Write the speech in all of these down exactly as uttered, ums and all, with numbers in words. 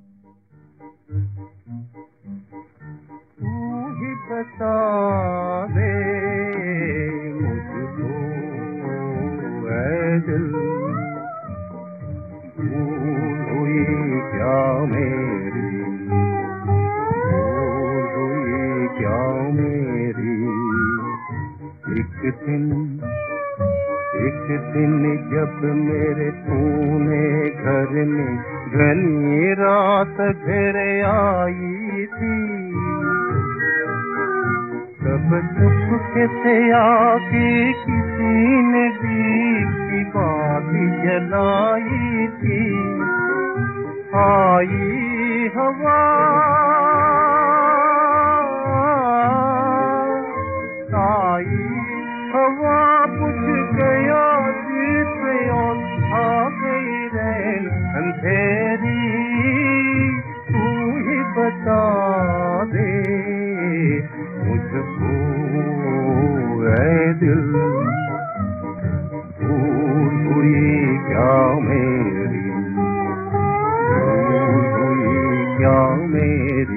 तू ही बता दे मुझको ऐ दिल, भूल हुई क्या मेरी, भूल हुई क्या मेरी। एक दिन एक दिन जब मेरे तूने घर में घनी रात घर आई थी, तब चुपके से आके किसी ने दीप की बाती जलाई थी। आई हवा आई हवा बुझ गया दीप और आ गई रैन अंधेरी। तू ही बता दे मुझको ऐ दिल, भूल हुई क्या मेरी, भूल हुई क्या मेरी।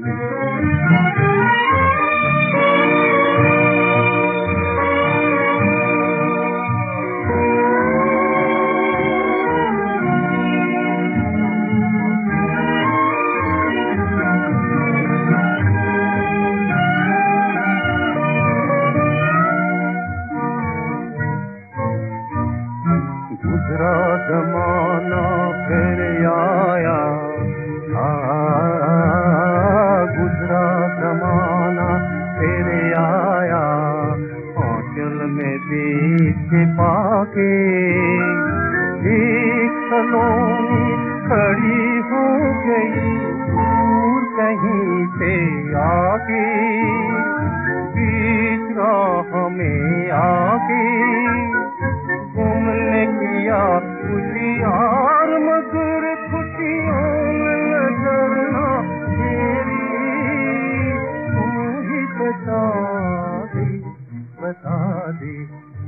गुजरा जमाना फिर आया, आ, गुजरा जमाना फिर आया, आंचल में दीप छिपा के एक सलोनी खड़ी हो गई दूर कहीं से आके, बीच राह में आके तुमने किया खुशियार मगर खुशियों में नजर ना तेरी। तू ही बता दे बता दे